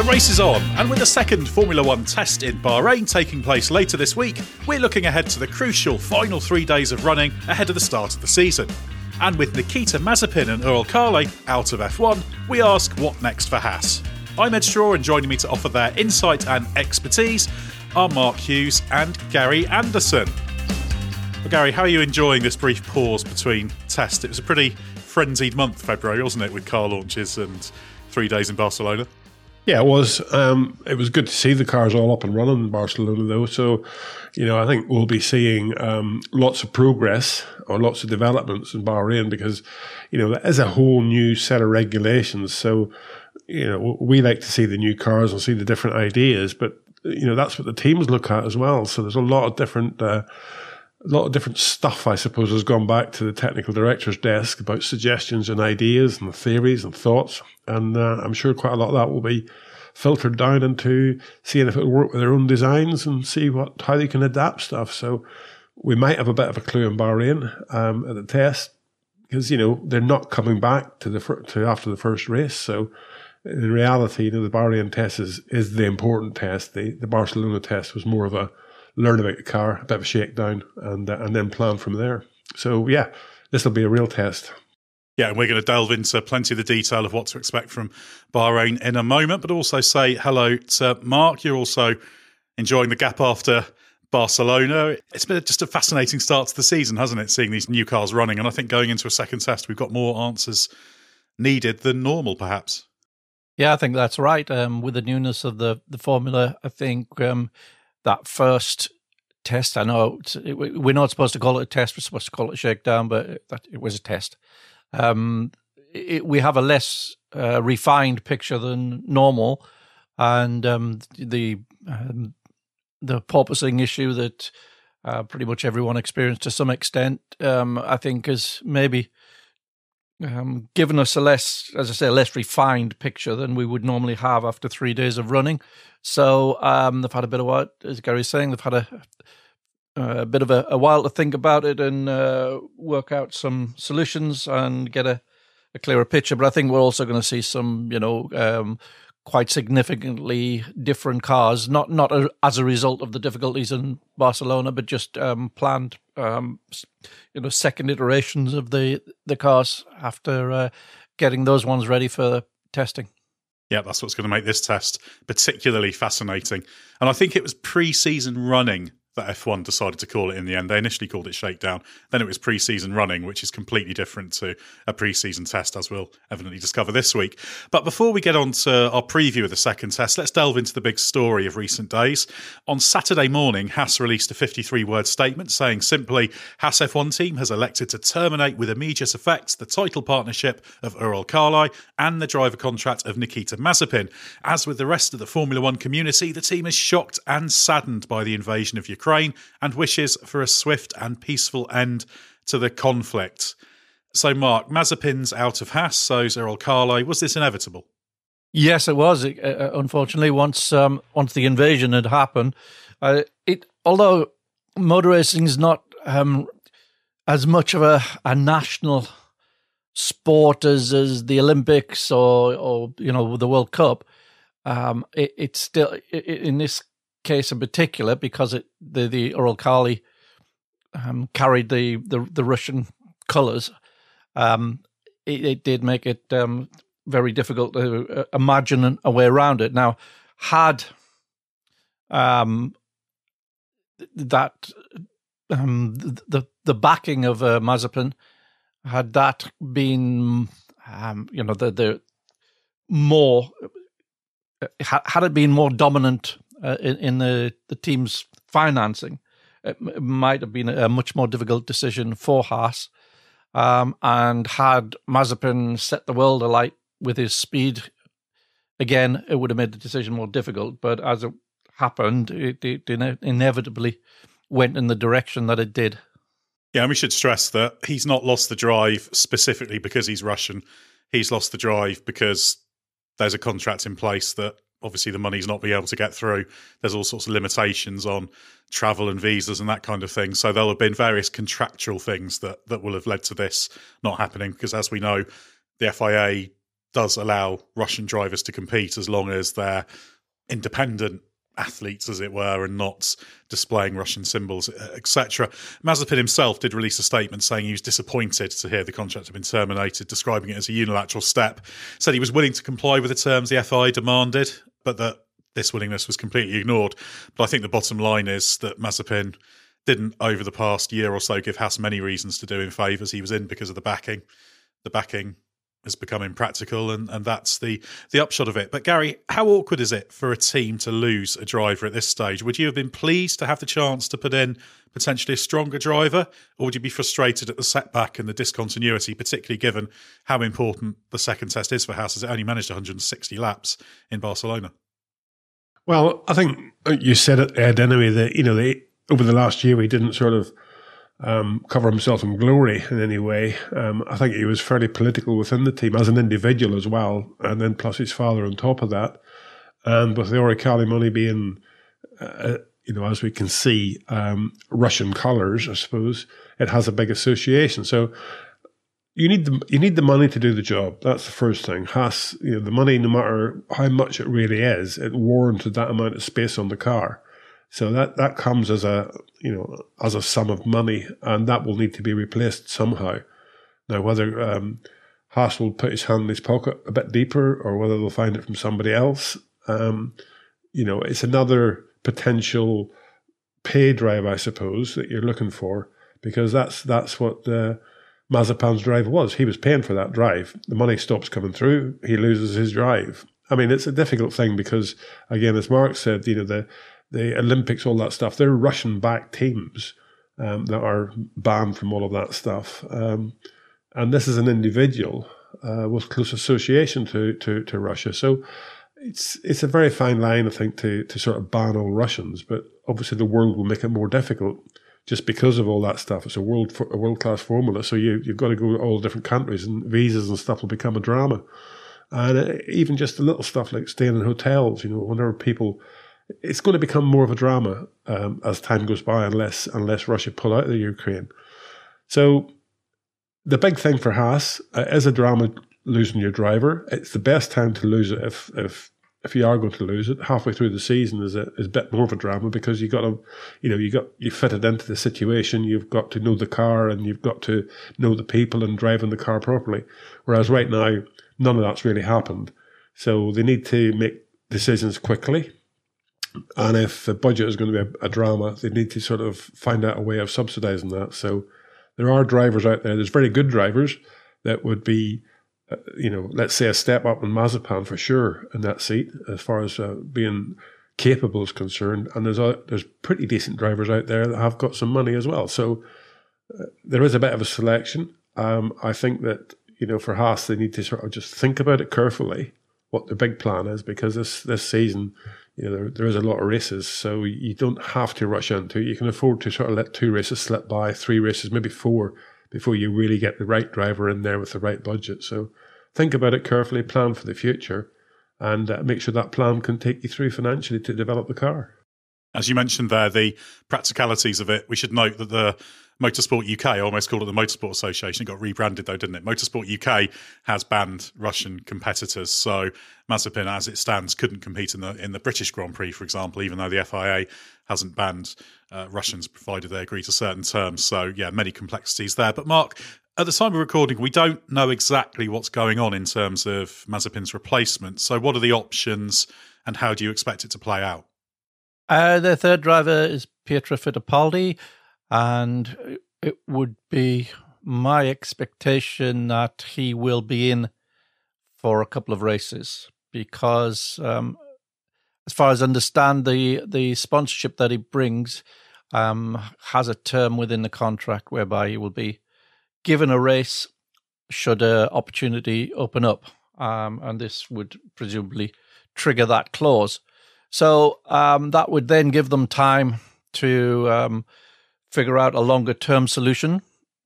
The race is on, and with the second Formula One test in Bahrain taking place later this week, we're looking ahead to the crucial final 3 days of running ahead of the start of the season. And with Nikita Mazepin and Uralkali out of F1, we ask what next for Haas. I'm Ed Straw, and joining me to offer their insight and expertise are Mark Hughes and Gary Anderson. Well, Gary, how are you enjoying this brief pause between tests? It was a pretty frenzied month, February, wasn't it, with car launches and 3 days in Barcelona? Yeah, it was. It was good to see the cars all up and running in Barcelona, though. So, I think we'll be seeing lots of progress or lots of developments in Bahrain because, there is a whole new set of regulations. So, we like to see the new cars and see the different ideas, but, that's what the teams look at as well. So there's a lot of different stuff, I suppose, has gone back to the technical director's desk about suggestions and ideas and theories and thoughts. And I'm sure quite a lot of that will be filtered down into seeing if it will work with their own designs and see how they can adapt stuff. So we might have a bit of a clue in Bahrain at the test because, they're not coming back to after the first race. So in reality, the Bahrain test is the important test. The Barcelona test was more of a learn about the car, a bit of a shakedown, and then plan from there. So, yeah, this will be a real test. Yeah, and we're going to delve into plenty of the detail of what to expect from Bahrain in a moment, but also say hello to Mark. You're also enjoying the gap after Barcelona. It's been just a fascinating start to the season, hasn't it, seeing these new cars running? And I think going into a second test, we've got more answers needed than normal, perhaps. Yeah, I think that's right. With the newness of the formula, I think that first test, I know we're not supposed to call it a test, we're supposed to call it a shakedown, but it was a test. We have a less refined picture than normal, and the porpoising issue that pretty much everyone experienced to some extent, I think has maybe given us a less refined picture than we would normally have after 3 days of running. So they've had a bit of what, as Gary's saying, they've had a bit of a while to think about it and work out some solutions and get a clearer picture. But I think we're also going to see some, quite significantly different cars, not as a result of the difficulties in Barcelona, but just planned, second iterations of the cars after getting those ones ready for testing. Yeah, that's what's going to make this test particularly fascinating. And I think it was pre-season running that F1 decided to call it in the end. They initially called it shakedown. Then it was pre-season running, which is completely different to a pre-season test, as we'll evidently discover this week. But before we get on to our preview of the second test, let's delve into the big story of recent days. On Saturday morning, Haas released a 53-word statement saying simply, Haas F1 team has elected to terminate with immediate effect the title partnership of Uralkali and the driver contract of Nikita Mazepin. As with the rest of the Formula One community, the team is shocked and saddened by the invasion of Ukraine and wishes for a swift and peaceful end to the conflict. So, Mark, Mazepin's out of Haas, so's Uralkali. Was this inevitable? Yes, it was. Unfortunately, once the invasion had happened, although motor racing is not as much of a national sport as the Olympics or the World Cup, it's still in this case in particular, because the Uralkali carried the Russian colours, it did make it very difficult to imagine a way around it. Now, had the backing of Mazepin, had that been the more had it been more dominant in the team's financing, it might have been a much more difficult decision for Haas. And had Mazepin set the world alight with his speed, again, it would have made the decision more difficult. But as it happened, it inevitably went in the direction that it did. Yeah, and we should stress that he's not lost the drive specifically because he's Russian. He's lost the drive because there's a contract in place that obviously the money's not being able to get through. There's all sorts of limitations on travel and visas and that kind of thing. So there'll have been various contractual things that will have led to this not happening, because as we know, the FIA does allow Russian drivers to compete as long as they're independent athletes, as it were, and not displaying Russian symbols, etc. Mazepin himself did release a statement saying he was disappointed to hear the contract had been terminated, describing it as a unilateral step. Said he was willing to comply with the terms the FIA demanded, but that this willingness was completely ignored. But I think the bottom line is that Mazepin didn't, over the past year or so, give Haas many reasons to do him favours. He was in because of the backing. The backing has become impractical, and that's the upshot of it. But Gary, how awkward is it for a team to lose a driver at this stage? Would you have been pleased to have the chance to put in potentially a stronger driver, or would you be frustrated at the setback and the discontinuity, particularly given how important the second test is for Haas, as it only managed 160 laps in Barcelona? Well, I think you said it, Ed, anyway, that, over the last year, he didn't sort of cover himself in glory in any way. I think he was fairly political within the team as an individual as well, and then plus his father on top of that. And with the Oricali money being, as we can see, Russian colours, I suppose, it has a big association. So you need the money to do the job. That's the first thing. Haas, the money, no matter how much it really is, it warranted that amount of space on the car. So that comes as a sum of money, and that will need to be replaced somehow. Now, whether Haas will put his hand in his pocket a bit deeper, or whether they'll find it from somebody else, it's another potential pay drive, I suppose, that you're looking for, because that's what Mazepin's drive was. He was paying for that drive. The money stops coming through. He loses his drive. I mean, it's a difficult thing because, again, as Mark said, the Olympics, all that stuff, they're Russian-backed teams that are banned from all of that stuff. And this is an individual with close association to Russia. So it's a very fine line, I think, to sort of ban all Russians. But obviously the world will make it more difficult just because of all that stuff. It's a world-class formula. So you've got to go to all different countries, and visas and stuff will become a drama. And even just the little stuff like staying in hotels, whenever people... It's going to become more of a drama as time goes by, unless Russia pull out of the Ukraine. So the big thing for Haas is a drama losing your driver. It's the best time to lose it if you are going to lose it. Halfway through the season is a bit more of a drama, because you fitted into the situation. You've got to know the car, and you've got to know the people and driving the car properly. Whereas right now, none of that's really happened. So they need to make decisions quickly. And if the budget is going to be a drama, they need to sort of find out a way of subsidising that. So there are drivers out there. There's very good drivers that would be, let's say a step up in Mazepin for sure in that seat as far as being capable is concerned. And there's pretty decent drivers out there that have got some money as well. So there is a bit of a selection. I think that, for Haas, they need to sort of just think about it carefully, what their big plan is, because this season... there is a lot of races, so you don't have to rush into it. You can afford to sort of let 2 races slip by, 3 races, maybe 4, before you really get the right driver in there with the right budget. So think about it carefully, plan for the future, and make sure that plan can take you through financially to develop the car. As you mentioned there, the practicalities of it, we should note that the Motorsport UK, I almost called it the Motorsport Association, it got rebranded though, didn't it? Motorsport UK has banned Russian competitors, so Mazepin, as it stands, couldn't compete in the British Grand Prix, for example, even though the FIA hasn't banned Russians, provided they agree to certain terms. So, yeah, many complexities there. But Mark, at the time of recording, we don't know exactly what's going on in terms of Mazepin's replacement. So what are the options, and how do you expect it to play out? The third driver is Pietro Fittipaldi, and it would be my expectation that he will be in for a couple of races, because as far as I understand, the sponsorship that he brings has a term within the contract whereby he will be given a race should an opportunity open up, and this would presumably trigger that clause. So that would then give them time to figure out a longer-term solution.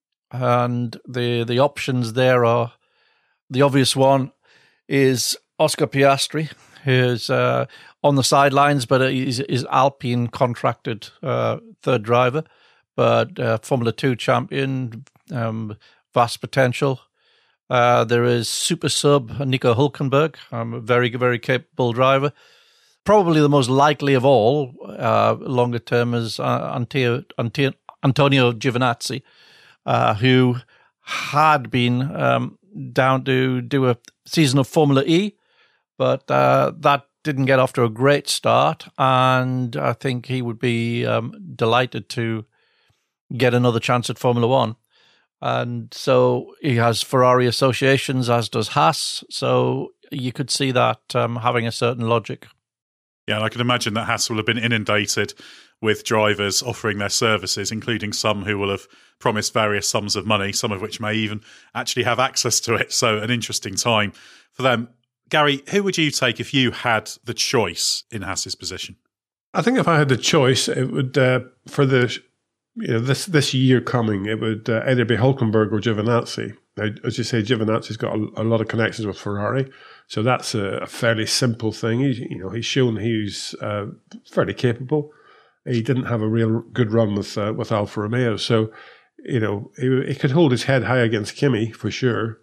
And the options there are, the obvious one is Oscar Piastri, who's on the sidelines, but is Alpine contracted third driver, but Formula 2 champion, vast potential. There is super sub Nico Hülkenberg, a very, very capable driver. Probably the most likely of all, longer term, is Antonio Giovinazzi, who had been down to do a season of Formula E, but that didn't get off to a great start, and I think he would be delighted to get another chance at Formula One. And so he has Ferrari associations, as does Haas, so you could see that having a certain logic. Yeah, and I can imagine that Haas will have been inundated with drivers offering their services, including some who will have promised various sums of money, some of which may even actually have access to it. So an interesting time for them. Gary, who would you take if you had the choice in Haas's position? I think if I had the choice, it would for the this year coming, it would either be Hülkenberg or Giovinazzi. Now, as you say, Giovinazzi's got a lot of connections with Ferrari, so that's a fairly simple thing. He's shown he's fairly capable. He didn't have a real good run with Alfa Romeo, so he could hold his head high against Kimi for sure.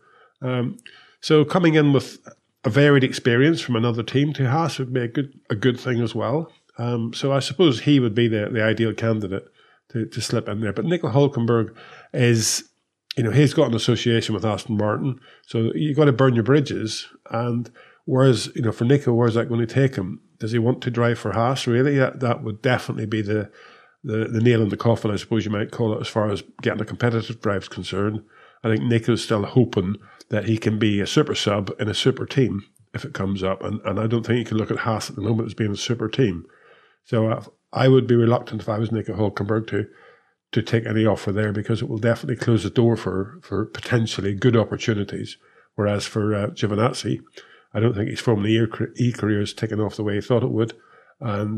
So coming in with a varied experience from another team to Haas would be a good thing as well. So I suppose he would be the ideal candidate to slip in there. But Nico Hülkenberg is, he's got an association with Aston Martin, so you've got to burn your bridges. And whereas, for Nico, where's that going to take him? Does he want to drive for Haas, really? That would definitely be the nail in the coffin, I suppose you might call it, as far as getting a competitive drive is concerned. I think Nico's still hoping that he can be a super sub in a super team if it comes up. And I don't think you can look at Haas at the moment as being a super team. So I would be reluctant if I was Nico Hülkenberg to take any offer there, because it will definitely close the door for potentially good opportunities. Whereas for Giovinazzi, I don't think his Formula E career is taken off the way he thought it would. And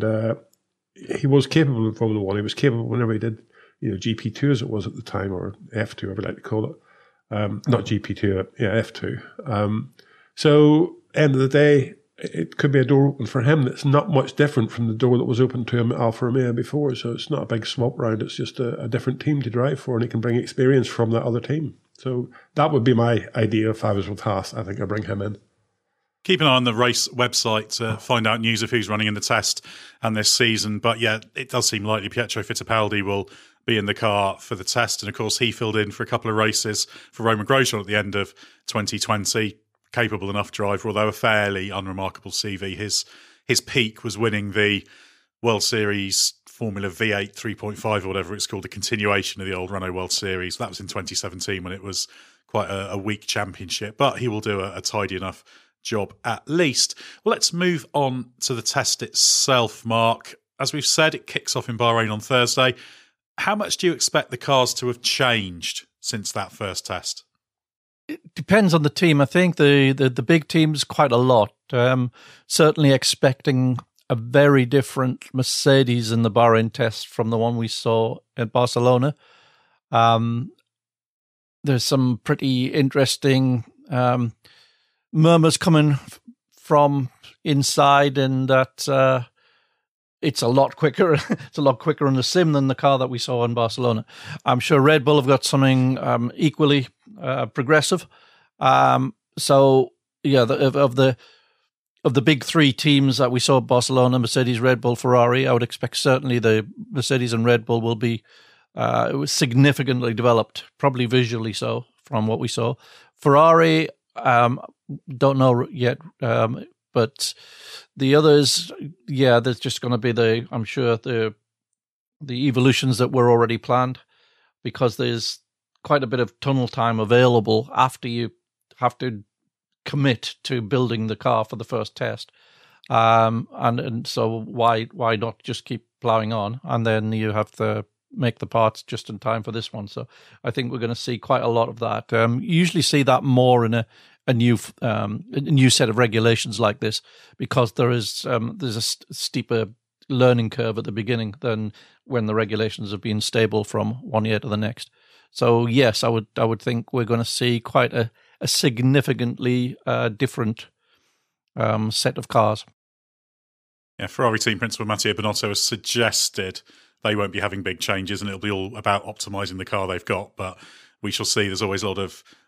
he was capable in Formula 1. He was capable whenever he did, GP2 as it was at the time, or F2, whatever I like to call it. Not GP2, F2. So, end of the day, it could be a door open for him that's not much different from the door that was open to him at Alfa Romeo before. So it's not a big swap round. It's just a different team to drive for, and he can bring experience from that other team. So that would be my idea if I was with Haas. I think I'd bring him in. Keep an eye on the race website to find out news of who's running in the test and this season. But yeah, it does seem likely Pietro Fittipaldi will be in the car for the test. And of course, he filled in for a couple of races for Romain Grosjean at the end of 2020. Capable enough driver, although a fairly unremarkable CV. His peak was winning the World Series Formula V8 3.5 or whatever it's called, the continuation of the old Renault World Series. That was in 2017 when it was quite a weak championship, but he will do a tidy enough job at least. Well, let's move on to the test itself, Mark. As we've said, it kicks off in Bahrain on Thursday. How much do you expect the cars to have changed since that first test? It depends on the team. I think the big teams quite a lot. Certainly expecting a very different Mercedes in the Bahrain test from the one we saw at Barcelona. There's some pretty interesting murmurs coming from inside, and that it's a lot quicker. It's a lot quicker in the sim than the car that we saw in Barcelona. I'm sure Red Bull have got something equally progressive. So yeah, of the big three teams that we saw at Barcelona, Mercedes, Red Bull, Ferrari, I would expect certainly the Mercedes and Red Bull will be significantly developed, probably visually so from what we saw. Ferrari, don't know yet, but the others, yeah, there's just going to be I'm sure the evolutions that were already planned, because there's quite a bit of tunnel time available after you have to commit to building the car for the first test. And so why not just keep plowing on, and then you have to make the parts just in time for this one. So I think we're going to see quite a lot of that. You usually see that more in a new set of regulations like this, because there's a steeper learning curve at the beginning than when the regulations have been stable from one year to the next. So yes, I would think we're going to see quite a significantly different set of cars. Yeah, Ferrari team principal Matteo Binotto has suggested they won't be having big changes, and it'll be all about optimising the car they've got. But we shall see. There's always a lot of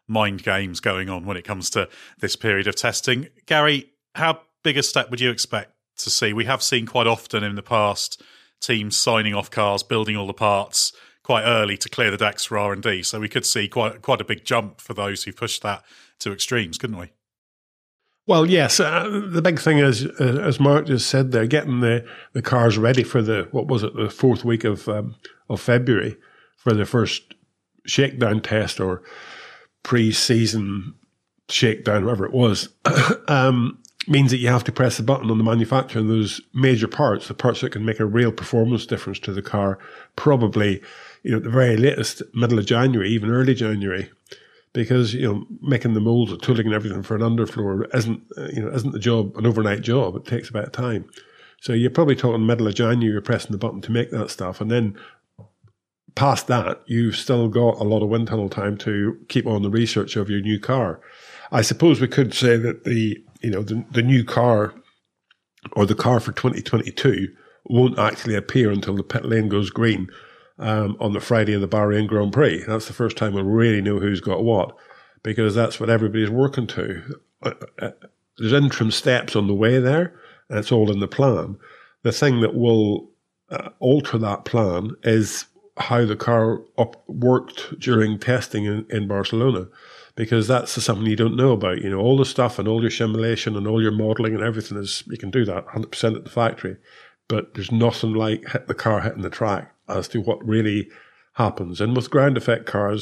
mind games going on when it comes to this period of testing. Gary, how big a step would you expect to see? We have seen quite often in the past teams signing off cars, building all the parts quite early to clear the decks for R&D. So we could see quite a big jump for those who pushed that to extremes, couldn't we? Well, yes. The big thing is, as Mark just said, they're getting the cars ready for the fourth week of February for the first shakedown test or pre-season shakedown, whatever it was. Means that you have to press the button on the manufacturer and those major parts, the parts that can make a real performance difference to the car, probably, at the very latest, middle of January, even early January, because, making the molds, the tooling and everything for an underfloor isn't the job, an overnight job. It takes a bit of time. So you're probably talking middle of January, you're pressing the button to make that stuff. And then past that, you've still got a lot of wind tunnel time to keep on the research of your new car. I suppose we could say that the new car or the car for 2022 won't actually appear until the pit lane goes green on the Friday of the Bahrain Grand Prix. That's the first time we'll really know who's got what, because that's what everybody's working to. There's interim steps on the way there, and it's all in the plan. The thing that will alter that plan is how the car worked during testing in Barcelona, because that's something you don't know about. All the stuff and all your simulation and all your modelling and everything you can do that 100% at the factory, but there's nothing like the car hitting the track as to what really happens. And with ground effect cars,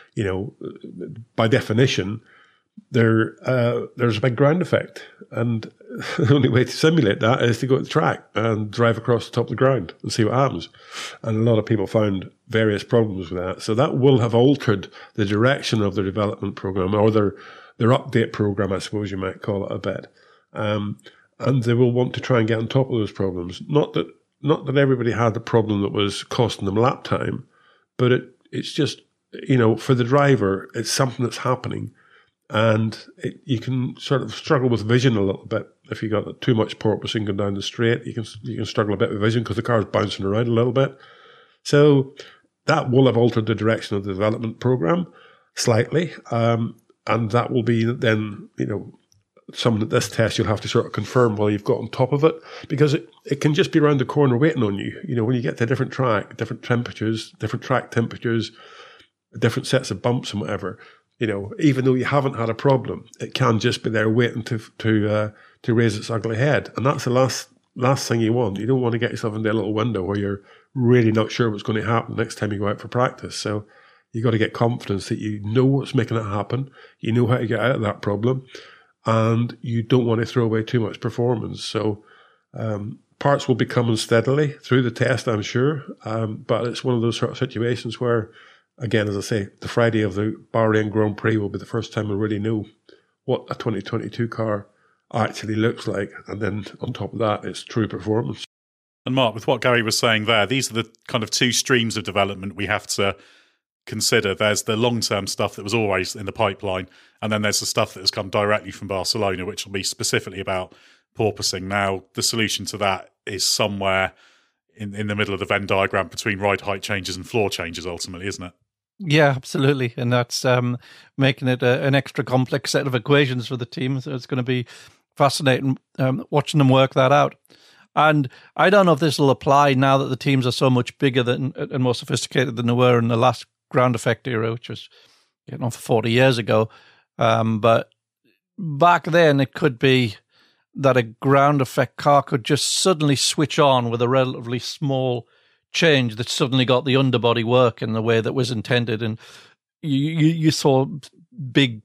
by definition, there's a big ground effect, and the only way to simulate that is to go to the track and drive across the top of the ground and see what happens. And a lot of people found various problems with that. So that will have altered the direction of their development program, or their update program, I suppose you might call it, a bit. And they will want to try and get on top of those problems. Not that everybody had the problem that was costing them lap time, but it's just, for the driver, it's something that's happening. And you can sort of struggle with vision a little bit. If you got too much porpoising going down the straight, you can struggle a bit with vision because the car's bouncing around a little bit. So that will have altered the direction of the development program slightly. And that will be then, something at this test you'll have to sort of confirm while you've got on top of it, because it can just be around the corner waiting on you. When you get to a different track, different temperatures, different track temperatures, different sets of bumps and whatever, even though you haven't had a problem, it can just be there waiting to raise its ugly head. And that's the last thing you want. You don't want to get yourself into a little window where you're really not sure what's going to happen next time you go out for practice. So you got to get confidence that you know what's making it happen, you know how to get out of that problem, and you don't want to throw away too much performance. So parts will be coming steadily through the test, I'm sure, but it's one of those sort of situations where, again, as I say, the Friday of the Bahrain Grand Prix will be the first time we'll really know what a 2022 car actually looks like. And then on top of that, it's true performance. And Mark, with what Gary was saying there, these are the kind of two streams of development we have to consider. There's the long-term stuff that was always in the pipeline, and then there's the stuff that has come directly from Barcelona, which will be specifically about porpoising. Now, the solution to that is somewhere in the middle of the Venn diagram between ride height changes and floor changes, ultimately, isn't it? Yeah, absolutely. And that's making it an extra complex set of equations for the team. So it's going to be fascinating watching them work that out. And I don't know if this will apply now that the teams are so much bigger and more sophisticated than they were in the last ground effect era, which was getting on for 40 years ago. But back then, it could be that a ground effect car could just suddenly switch on with a relatively small change that suddenly got the underbody work in the way that was intended. And you saw big,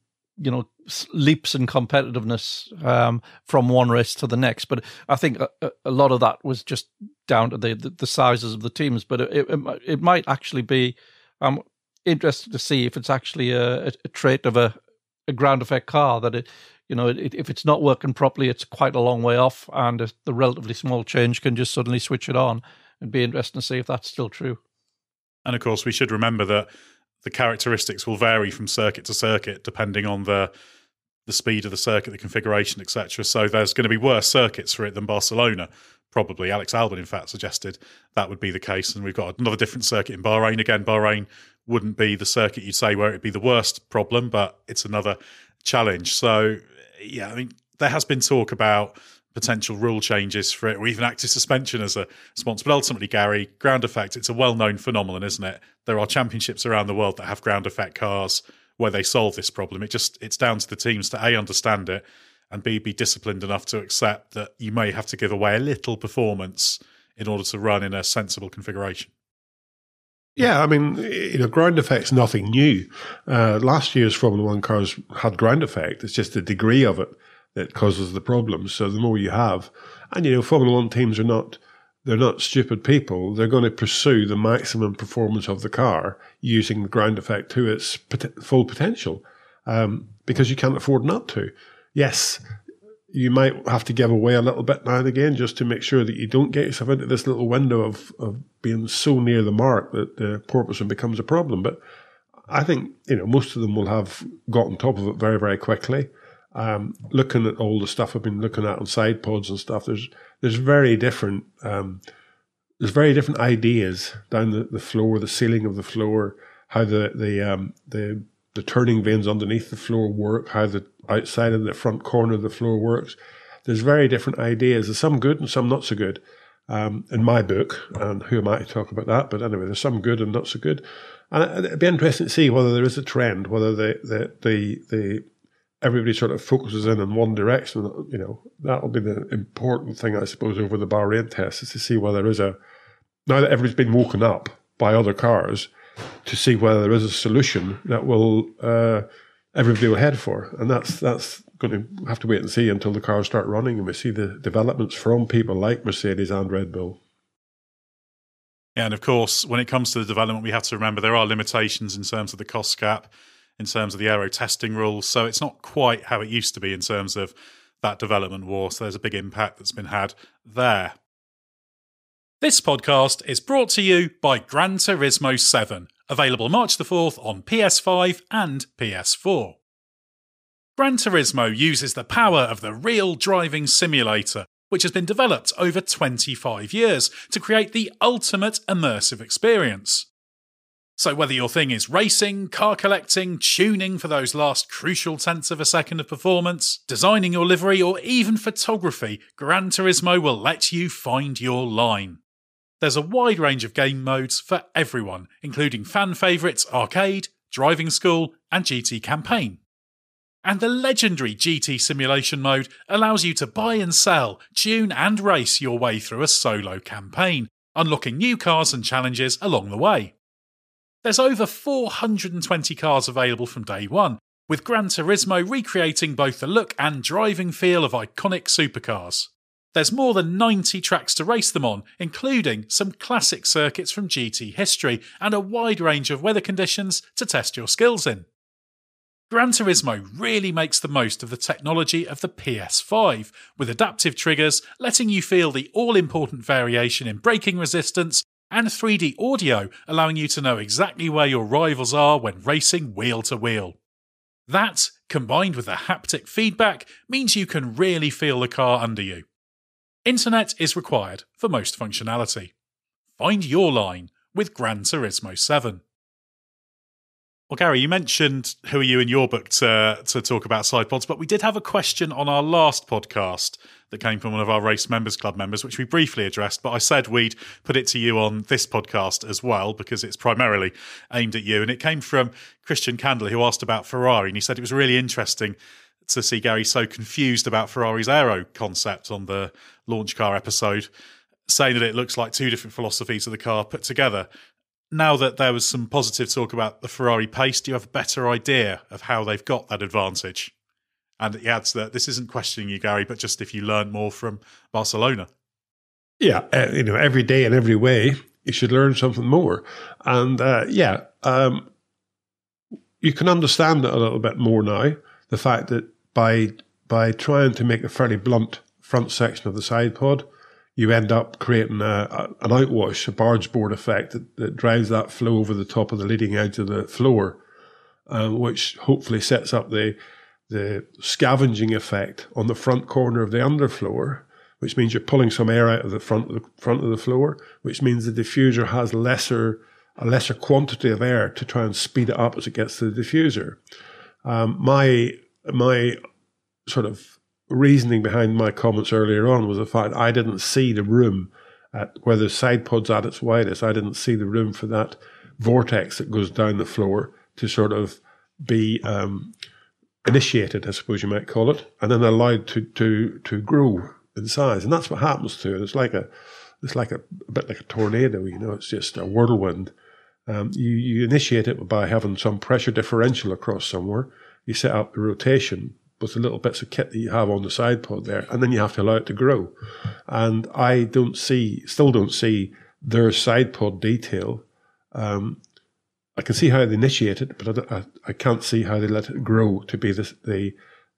leaps in competitiveness from one race to the next. But I think a lot of that was just down to the sizes of the teams. But it might actually be interesting to see if it's actually a trait of a ground effect car that if it's not working properly, it's quite a long way off, and the relatively small change can just suddenly switch it on. It'd be interesting to see if that's still true. And of course, we should remember that the characteristics will vary from circuit to circuit depending on the speed of the circuit, the configuration, etc. So there's going to be worse circuits for it than Barcelona, Probably. Alex Albon, in fact, suggested that would be the case. And we've got another different circuit in Bahrain. Again, Bahrain wouldn't be the circuit you'd say where it'd be the worst problem, but it's another challenge. So, yeah, I mean, there has been talk about potential rule changes for it, or even active suspension as a sponsor. But ultimately, Gary, ground effect, it's a well-known phenomenon, isn't it? There are championships around the world that have ground effect cars where they solve this problem. It's down to the teams to A, understand it, and B, be disciplined enough to accept that you may have to give away a little performance in order to run in a sensible configuration. Yeah, I mean, ground effect's nothing new. Last year's Formula One cars had ground effect. It's just the degree of it that causes the problems. So the more you have, and Formula One teams they're not stupid people. They're going to pursue the maximum performance of the car using the ground effect to its full potential, because you can't afford not to. Yes, you might have to give away a little bit now and again just to make sure that you don't get yourself into this little window of being so near the mark that the porpoising becomes a problem. But I think, most of them will have got on top of it very, very quickly. Looking at all the stuff I've been looking at on side pods and stuff, there's very different ideas down the floor, the ceiling of the floor, how the turning vanes underneath the floor work, how the outside of the front corner of the floor works. There's very different ideas. There's some good and some not so good in my book, and who am I to talk about that? But anyway, there's some good and not so good. And it'd be interesting to see whether there is a trend, whether the everybody sort of focuses in one direction. That'll be the important thing, I suppose, over the Bahrain test, is to see whether there is now that everybody's been woken up by other cars, to see whether there is a solution that will everybody will head for. And that's going to have to wait and see until the cars start running and we see the developments from people like Mercedes and Red Bull. Yeah, and of course, when it comes to the development, we have to remember there are limitations in terms of the cost cap, in terms of the aero testing rules. So it's not quite how it used to be in terms of that development war. So there's a big impact that's been had there. This podcast is brought to you by Gran Turismo 7, available March the 4th on PS5 and PS4. Gran Turismo uses the power of the real driving simulator, which has been developed over 25 years to create the ultimate immersive experience. So whether your thing is racing, car collecting, tuning for those last crucial tenths of a second of performance, designing your livery, or even photography, Gran Turismo will let you find your line. There's a wide range of game modes for everyone, including fan favourites Arcade, Driving School, and GT Campaign. And the legendary GT Simulation mode allows you to buy and sell, tune and race your way through a solo campaign, unlocking new cars and challenges along the way. There's over 420 cars available from day one, with Gran Turismo recreating both the look and driving feel of iconic supercars. There's more than 90 tracks to race them on, including some classic circuits from GT history and a wide range of weather conditions to test your skills in. Gran Turismo really makes the most of the technology of the PS5, with adaptive triggers letting you feel the all-important variation in braking resistance and 3D audio allowing you to know exactly where your rivals are when racing wheel to wheel. That, combined with the haptic feedback, means you can really feel the car under you. Internet is required for most functionality. Find your line with Gran Turismo 7. Well, Gary, you mentioned who are you in your book to talk about side pods, but we did have a question on our last podcast that came from one of our Race Members Club members, which we briefly addressed, but I said we'd put it to you on this podcast as well because it's primarily aimed at you. And it came from Christian Candler, who asked about Ferrari, and he said it was really interesting to see Gary so confused about Ferrari's aero concept on the launch car episode, saying that it looks like two different philosophies of the car put together. Now that there was some positive talk about the Ferrari pace, do you have a better idea of how they've got that advantage? And he adds that this isn't questioning you, Gary, but just if you learned more from Barcelona. Yeah, every day in every way, you should learn something more. And you can understand it a little bit more now. The fact that by trying to make a fairly blunt front section of the side pod, you end up creating an outwash, a barge board effect that drives that flow over the top of the leading edge of the floor, which hopefully sets up the scavenging effect on the front corner of the underfloor, which means you're pulling some air out of the front of the floor, which means the diffuser has a lesser quantity of air to try and speed it up as it gets to the diffuser. My sort of reasoning behind my comments earlier on was the fact I didn't see the room where the side pod's at its widest. I didn't see the room for that vortex that goes down the floor to sort of be initiated, I suppose you might call it, and then allowed to grow in size. And that's what happens to it. It's like a bit like a tornado, it's just a whirlwind. You initiate it by having some pressure differential across somewhere. You set up the rotation with the little bits of kit that you have on the side pod there, and then you have to allow it to grow. And I still don't see their side pod detail. I can see how they initiate it, but I can't see how they let it grow to be the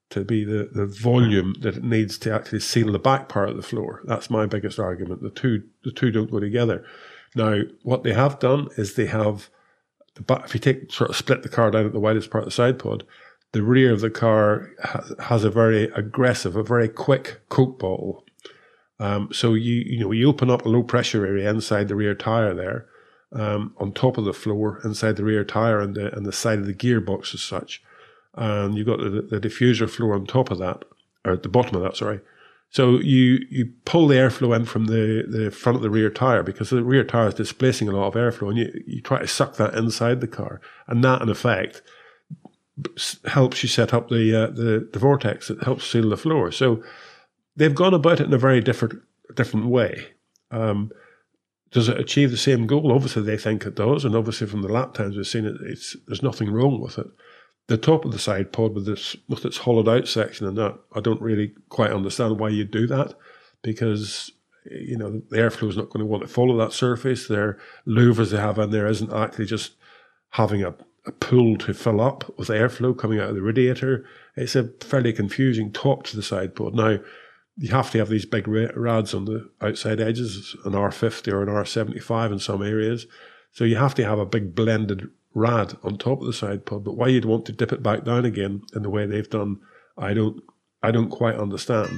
volume that it needs to actually seal the back part of the floor. That's my biggest argument. The two don't go together. Now, what they have done is they have, if you split the car down at the widest part of the side pod, the rear of the car has a very aggressive, a very quick Coke bottle. So you open up a low pressure area inside the rear tire there, on top of the floor, inside the rear tire and the side of the gearbox as such. And you've got the diffuser floor on top of that, or at the bottom of that, sorry. So you pull the airflow in from the front of the rear tire, because the rear tire is displacing a lot of airflow, and you try to suck that inside the car. And that, in effect, helps you set up the vortex. It helps seal the floor. So they've gone about it in a very different way. Does it achieve the same goal? Obviously, they think it does, and obviously from the lap times we've seen it, there's nothing wrong with it. The top of the side pod with its hollowed out section and that, I don't really quite understand why you do that, because the airflow is not going to want to follow that surface. Their louvers they have in there isn't actually just having a pool to fill up with airflow coming out of the radiator. It's a fairly confusing top to the side pod. Now, you have to have these big rads on the outside edges, an R50 or an R75 in some areas. So you have to have a big blended rad on top of the side pod. But why you'd want to dip it back down again in the way they've done, I don't quite understand.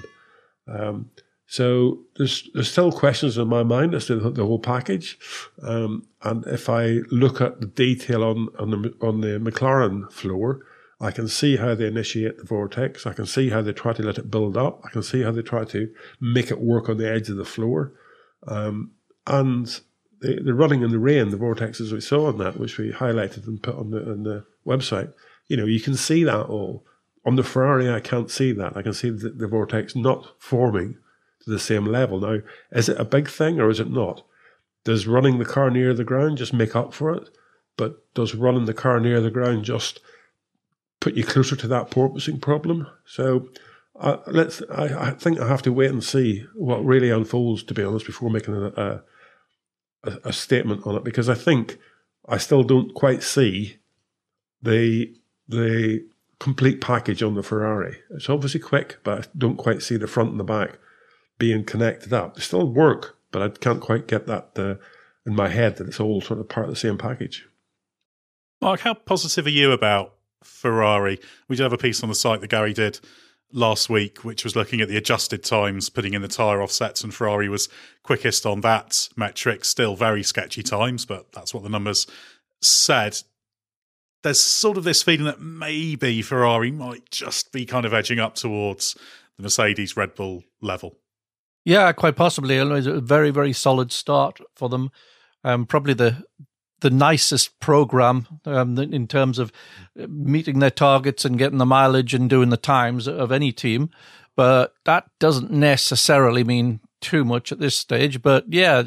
So there's still questions in my mind as to the whole package. And if I look at the detail on the McLaren floor, I can see how they initiate the vortex. I can see how they try to let it build up. I can see how they try to make it work on the edge of the floor. And the running in the rain, the vortexes we saw on that, which we highlighted and put on the website, you can see that all. On the Ferrari, I can't see that. I can see the vortex not forming to the same level. Now, is it a big thing or is it not? Does running the car near the ground just make up for it? But does running the car near the ground just put you closer to that porpoising problem? So I think I have to wait and see what really unfolds, to be honest, before making a statement on it, because I think I still don't quite see the complete package on the Ferrari. It's obviously quick, but I don't quite see the front and the back being connected up. They still work, but I can't quite get that in my head that it's all sort of part of the same package. Mark, how positive are you about Ferrari? We did have a piece on the site that Gary did last week, which was looking at the adjusted times, putting in the tyre offsets, and Ferrari was quickest on that metric. Still very sketchy times, but that's what the numbers said. There's sort of this feeling that maybe Ferrari might just be kind of edging up towards the Mercedes Red Bull level. Yeah, quite possibly. It was a very, very solid start for them. Probably the nicest program in terms of meeting their targets and getting the mileage and doing the times of any team. But that doesn't necessarily mean too much at this stage. But yeah,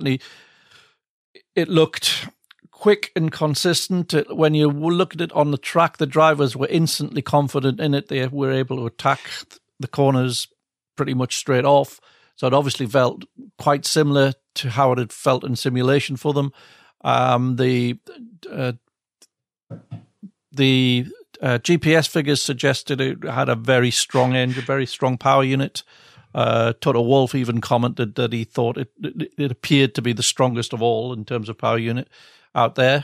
it looked quick and consistent. When you look at it on the track, the drivers were instantly confident in it. They were able to attack the corners pretty much straight off. So it obviously felt quite similar to how it had felt in simulation for them. The GPS figures suggested it had a very strong engine, very strong power unit. Toto Wolff even commented that he thought it appeared to be the strongest of all in terms of power unit out there.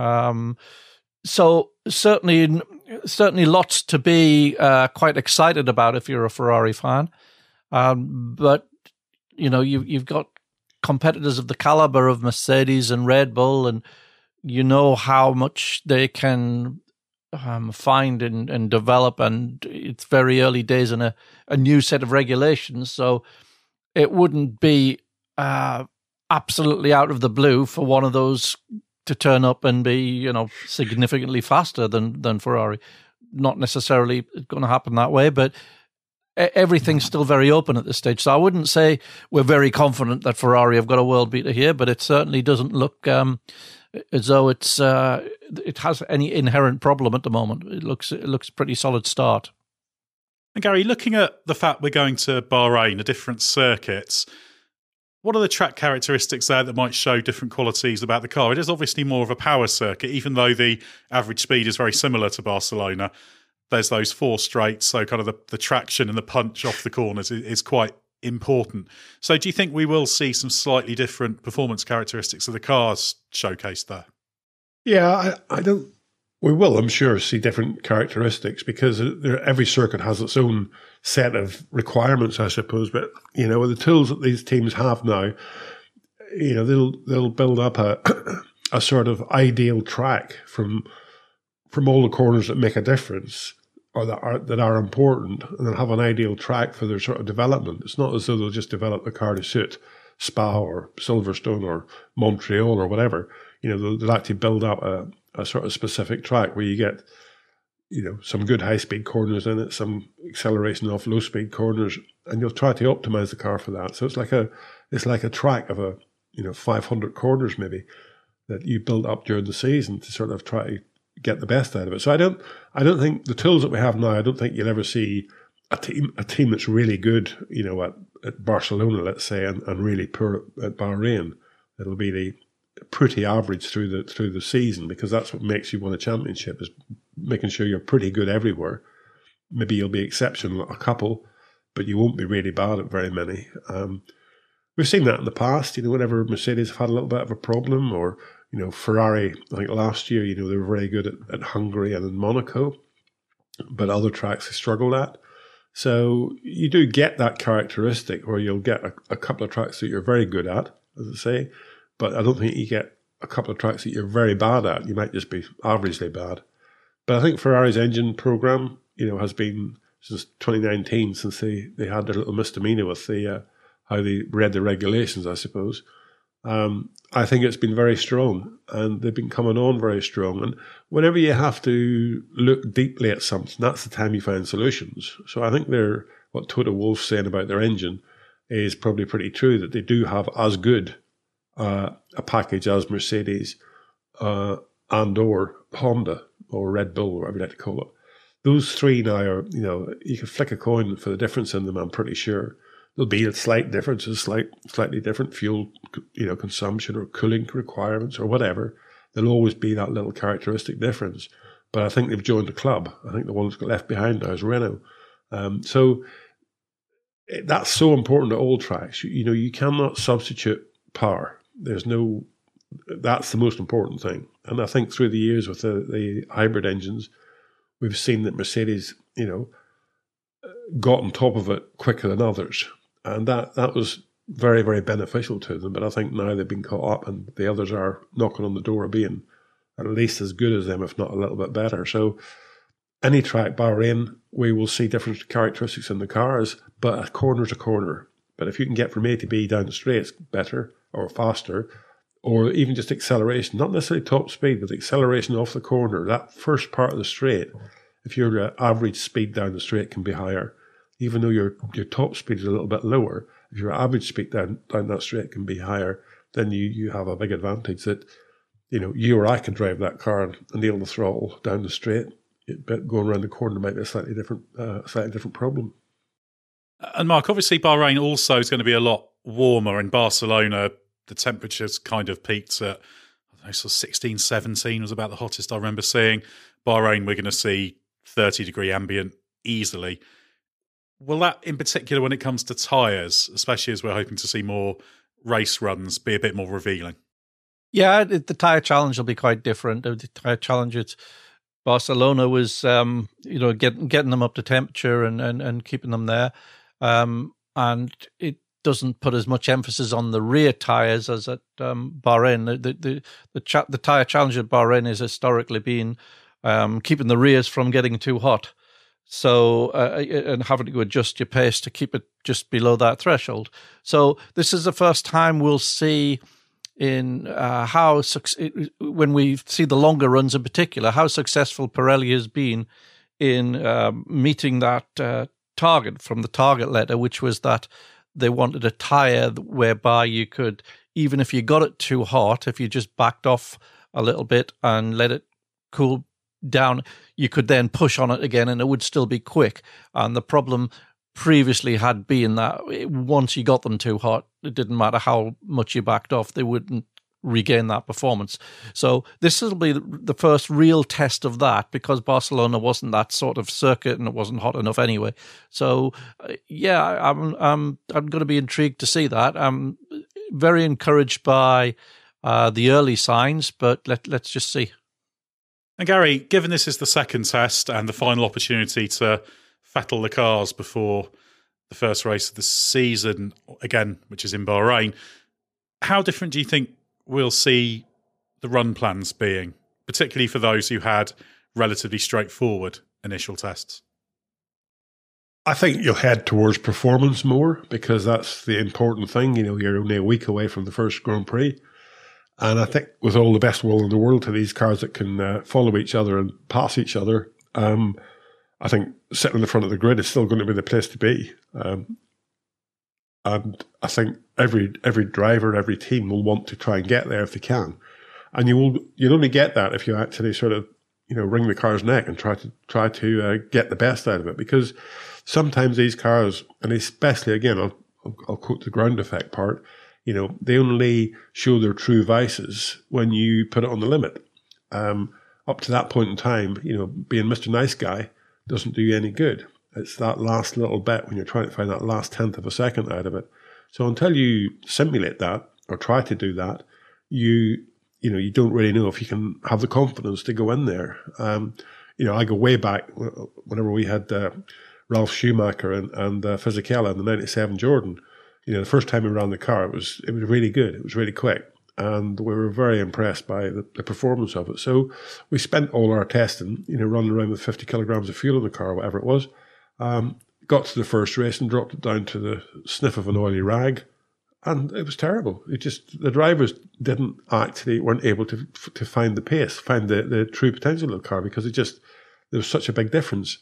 So certainly lots to be quite excited about if you're a Ferrari fan. But you've got competitors of the caliber of Mercedes and Red Bull, and you know how much they can find and develop, and it's very early days in a new set of regulations, so it wouldn't be absolutely out of the blue for one of those to turn up and be, significantly faster than Ferrari. Not necessarily going to happen that way, but everything's still very open at this stage. So I wouldn't say we're very confident that Ferrari have got a world beater here, but it certainly doesn't look as though it has any inherent problem at the moment. It looks a pretty solid start. And Gary, looking at the fact we're going to Bahrain, a different circuit, what are the track characteristics there that might show different qualities about the car? It is obviously more of a power circuit, even though the average speed is very similar to Barcelona. There's those 4 straights, so kind of the traction and the punch off the corners is quite important. So do you think we will see some slightly different performance characteristics of the cars showcased there? Yeah, I don't. We will, I'm sure, see different characteristics because every circuit has its own set of requirements, I suppose. But with the tools that these teams have now, they'll build up a sort of ideal track from all the corners that make a difference or that are important, and they'll have an ideal track for their sort of development. It's not as though they'll just develop the car to suit Spa or Silverstone or Montreal or whatever. They'll actually build up a sort of specific track where you get, some good high-speed corners in it, some acceleration off low-speed corners, and you'll try to optimize the car for that. So it's like a track of 500 corners maybe that you build up during the season to sort of try to get the best out of it. So I don't think the tools that we have now, I don't think you'll ever see a team that's really good, at Barcelona, let's say, and really poor at Bahrain. It'll be the pretty average through the season, because that's what makes you win a championship, is making sure you're pretty good everywhere. Maybe you'll be exceptional at a couple, but you won't be really bad at very many. We've seen that in the past, whenever Mercedes have had a little bit of a problem, or Ferrari, I think last year, they were very good at Hungary and in Monaco, but other tracks they struggled at. So you do get that characteristic where you'll get a couple of tracks that you're very good at, as I say, but I don't think you get a couple of tracks that you're very bad at. You might just be averagely bad. But I think Ferrari's engine program, has been since 2019, since they had their little misdemeanor with how they read the regulations, I suppose. I think it's been very strong, and they've been coming on very strong. And whenever you have to look deeply at something, that's the time you find solutions. So I think what Toto Wolff's saying about their engine is probably pretty true, that they do have as good a package as Mercedes and or Honda or Red Bull, or whatever you like to call it. Those three now are, you can flick a coin for the difference in them, I'm pretty sure. There'll be slight differences, slightly different fuel, consumption or cooling requirements or whatever. There'll always be that little characteristic difference. But I think they've joined the club. I think the one that's got left behind now is Renault. So that's so important to all tracks. You cannot substitute power. That's the most important thing. And I think through the years with the hybrid engines, we've seen that Mercedes, got on top of it quicker than others. And that was very, very beneficial to them. But I think now they've been caught up, and the others are knocking on the door of being at least as good as them, if not a little bit better. So any track, Bahrain, we will see different characteristics in the cars, but a corner's a corner. But if you can get from A to B down the straight, it's better or faster, or even just acceleration, not necessarily top speed, but acceleration off the corner, that first part of the straight, if your average speed down the straight can be higher, even though your top speed is a little bit lower, if your average speed down that straight can be higher, then you have a big advantage that, you or I can drive that car and nail the throttle down the straight. But going around the corner might be a slightly different problem. And Mark, obviously Bahrain also is going to be a lot warmer. In Barcelona, the temperatures kind of peaked at, 16, 17 was about the hottest I remember seeing. Bahrain, we're going to see 30-degree ambient easily. Will that, in particular, when it comes to tyres, especially as we're hoping to see more race runs, be a bit more revealing? Yeah, the tyre challenge will be quite different. The tyre challenge at Barcelona was, getting them up to temperature and keeping them there. And doesn't put as much emphasis on the rear tyres as at Bahrain. The tyre challenge at Bahrain has historically been keeping the rears from getting too hot. So, and having to adjust your pace to keep it just below that threshold. So this is the first time we'll see in when we see the longer runs in particular, how successful Pirelli has been in meeting that target from the target letter, which was that they wanted a tyre whereby you could, even if you got it too hot, if you just backed off a little bit and let it cool down, you could then push on it again and it would still be quick. And the problem previously had been that once you got them too hot, it didn't matter how much you backed off, they wouldn't regain that performance. So this will be the first real test of that, because Barcelona wasn't that sort of circuit and it wasn't hot enough anyway. So I'm going to be intrigued to see that. I'm very encouraged by the early signs, but let's just see. And Gary, given this is the second test and the final opportunity to fettle the cars before the first race of the season, again, which is in Bahrain, how different do you think we'll see the run plans being, particularly for those who had relatively straightforward initial tests? I think you'll head towards performance more, because that's the important thing. You're only a week away from the first Grand Prix. And I think with all the best will in the world to these cars that can follow each other and pass each other, I think sitting in the front of the grid is still going to be the place to be. And I think every driver, every team will want to try and get there if they can. And you'll only get that if you actually sort of, wring the car's neck and try to get the best out of it. Because sometimes these cars, and especially again, I'll quote the ground effect part, they only show their true vices when you put it on the limit. Up to that point in time, being Mr. Nice Guy doesn't do you any good. It's that last little bit when you're trying to find that last tenth of a second out of it. So until you simulate that or try to do that, you don't really know if you can have the confidence to go in there. I go way back whenever we had Ralf Schumacher and Fisichella in the 97 Jordan. The first time we ran the car, it was really good. It was really quick. And we were very impressed by the performance of it. So we spent all our testing, running around with 50 kilograms of fuel in the car, whatever it was. Got to the first race and dropped it down to the sniff of an oily rag. And it was terrible. The drivers weren't able to find the pace, find the true potential of the car, because there was such a big difference.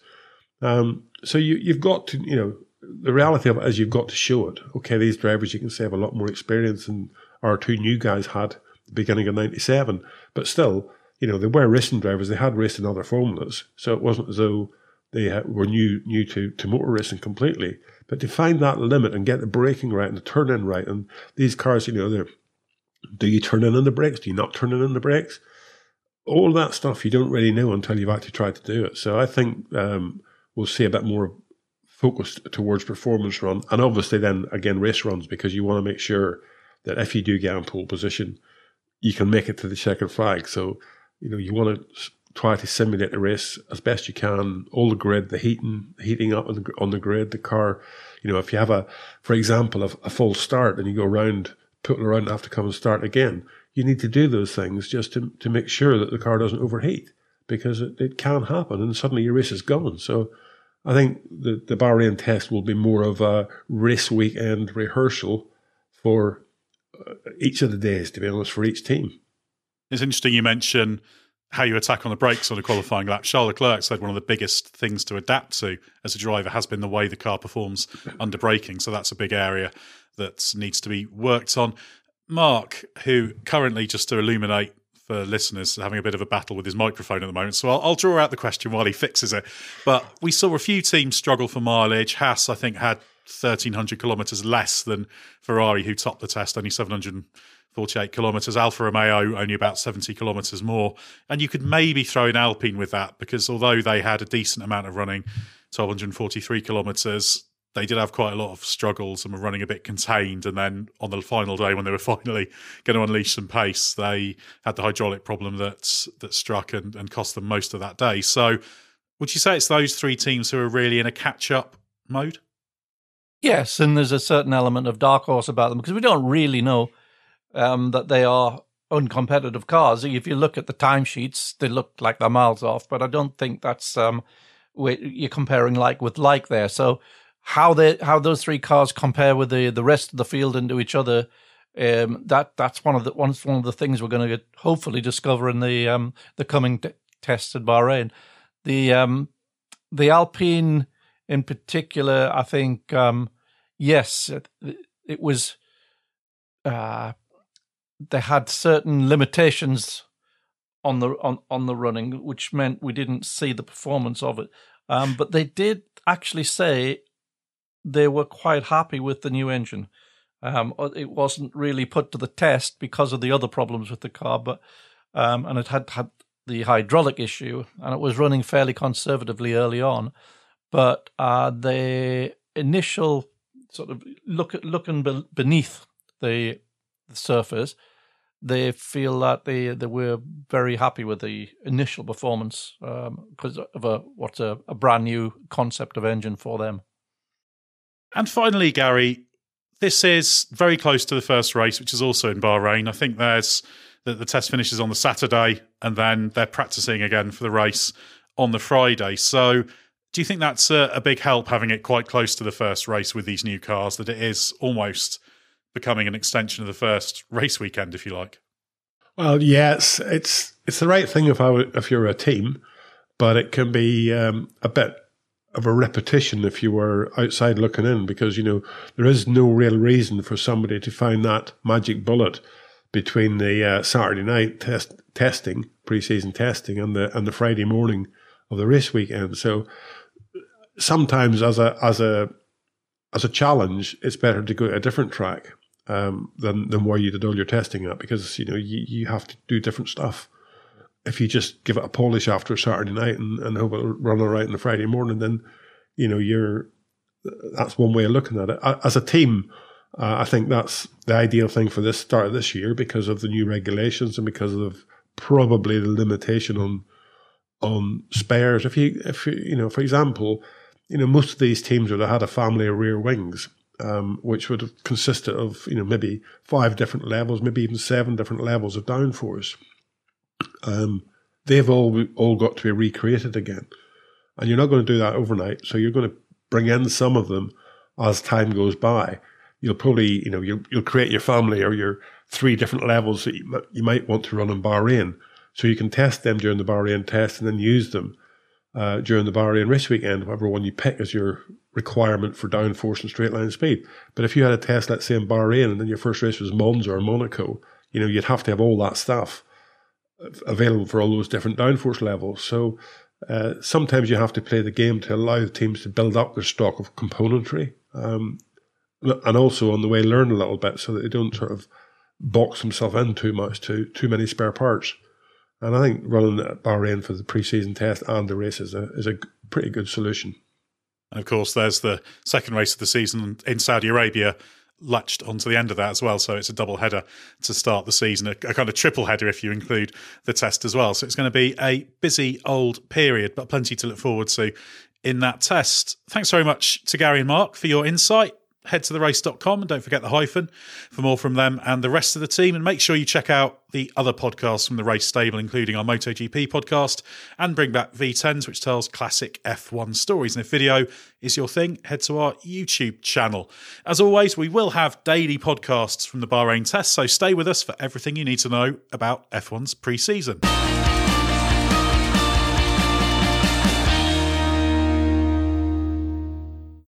So you've got to, the reality of it is you've got to show it. Okay, these drivers, you can say, have a lot more experience than our two new guys had at the beginning of 97. But still, they were racing drivers. They had raced in other formulas. So it wasn't as though they were new to motor racing completely. But to find that limit and get the braking right and the turn-in right, and these cars, do you turn in on the brakes? Do you not turn in on the brakes? All that stuff you don't really know until you've actually tried to do it. So I think we'll see a bit more focused towards performance run, and obviously then again race runs, because you want to make sure that if you do get in pole position, you can make it to the checkered flag. So you want to try to simulate the race as best you can. All the grid, the heating up on the grid, the car. If you have for example, a full start and you go around, putting around and have to come and start again, you need to do those things just to make sure that the car doesn't overheat, because it can happen and suddenly your race is gone. So I think the Bahrain test will be more of a race weekend rehearsal for each of the days, to be honest, for each team. It's interesting you mention how you attack on the brakes on a qualifying lap. Charles Leclerc said one of the biggest things to adapt to as a driver has been the way the car performs under braking. So that's a big area that needs to be worked on. Mark, who currently, just to illuminate for listeners, having a bit of a battle with his microphone at the moment, so I'll draw out the question while he fixes it. But we saw a few teams struggle for mileage. Haas, I think, had 1,300 kilometres less than Ferrari, who topped the test, only 748 kilometres. Alfa Romeo, only about 70 kilometres more. And you could maybe throw in Alpine with that, because although they had a decent amount of running, 1,243 kilometres, they did have quite a lot of struggles and were running a bit contained. And then on the final day, when they were finally going to unleash some pace, they had the hydraulic problem that struck and cost them most of that day. So would you say it's those three teams who are really in a catch-up mode? Yes, and there's a certain element of dark horse about them because we don't really know that they are uncompetitive cars. If you look at the timesheets, they look like they're miles off, but I don't think that's you're comparing like with like there. So how those three cars compare with the rest of the field and to each other, that's one of the things we're going to hopefully discover in the coming tests at Bahrain. The Alpine in particular, I think, yes, it was. They had certain limitations on the running, which meant we didn't see the performance of it. But they did actually say they were quite happy with the new engine. It wasn't really put to the test because of the other problems with the car, but and it had the hydraulic issue, and it was running fairly conservatively early on. But the initial sort of looking beneath the surface, they feel that they were very happy with the initial performance because of a brand new concept of engine for them. And finally, Gary, this is very close to the first race, which is also in Bahrain. I think there's the test finishes on the Saturday, and then they're practicing again for the race on the Friday. So do you think that's a big help, having it quite close to the first race with these new cars, that it is almost becoming an extension of the first race weekend, if you like? Well, yes, it's the right thing if you're a team, but it can be a bit of a repetition if you were outside looking in, because there is no real reason for somebody to find that magic bullet between the Saturday night testing, pre-season testing, and the Friday morning of the race weekend. So sometimes as a challenge, it's better to go to a different track than where you did all your testing at, because you have to do different stuff. If you just give it a polish after Saturday night and hope it'll run all right on the Friday morning, then that's one way of looking at it. As a team, I think that's the ideal thing for this start of this year, because of the new regulations and because of probably the limitation on spares. If you for example, most of these teams would have had a family of rear wings, which would have consisted of maybe 5 different levels, maybe even 7 different levels of downforce. They've all got to be recreated again, and you're not going to do that overnight. So you're going to bring in some of them as time goes by. You'll probably you'll create your family or your 3 different levels that you might want to run in Bahrain, so you can test them during the Bahrain test and then use them during the Bahrain race weekend, whatever one you pick as your requirement for downforce and straight line speed. But if you had a test, let's say in Bahrain, and then your first race was Monza or Monaco, you'd have to have all that stuff available for all those different downforce levels. So sometimes you have to play the game to allow the teams to build up their stock of componentry, and also on the way learn a little bit, so that they don't sort of box themselves in too much to too many spare parts. And I think running at Bahrain for the pre-season test and the race is a pretty good solution. And of course, there's the second race of the season in Saudi Arabia latched onto the end of that as well. So it's a double header to start the season, a kind of triple header if you include the test as well. So it's going to be a busy old period, but plenty to look forward to in that test. Thanks very much to Gary and Mark for your insight. Head to therace.com and don't forget the hyphen for more from them and the rest of the team. And make sure you check out the other podcasts from the Race Stable, including our MotoGP podcast and Bring Back V10s, which tells classic F1 stories. And if video is your thing, head to our YouTube channel. As always, we will have daily podcasts from the Bahrain test, so stay with us for everything you need to know about F1's pre-season.